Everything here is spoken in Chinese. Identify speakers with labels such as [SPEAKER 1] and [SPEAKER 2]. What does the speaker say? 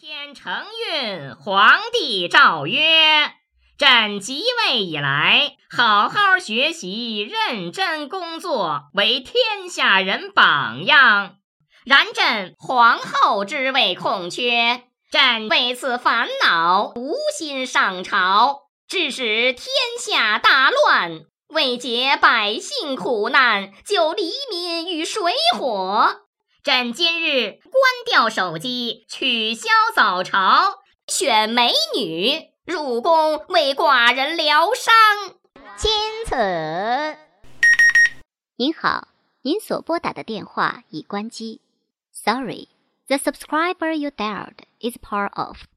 [SPEAKER 1] 天承运，皇帝诏曰：朕即位以来，好好学习，认真工作，为天下人榜样。然朕皇后之位空缺，朕为此烦恼，无心上朝，致使天下大乱，为解百姓苦难，救黎民于水火。朕今日关掉手机，取消早朝，选美女入宫为寡人疗伤。钦此。
[SPEAKER 2] 您好，您所拨打的电话已关机。Sorry, the subscriber you dialed is part of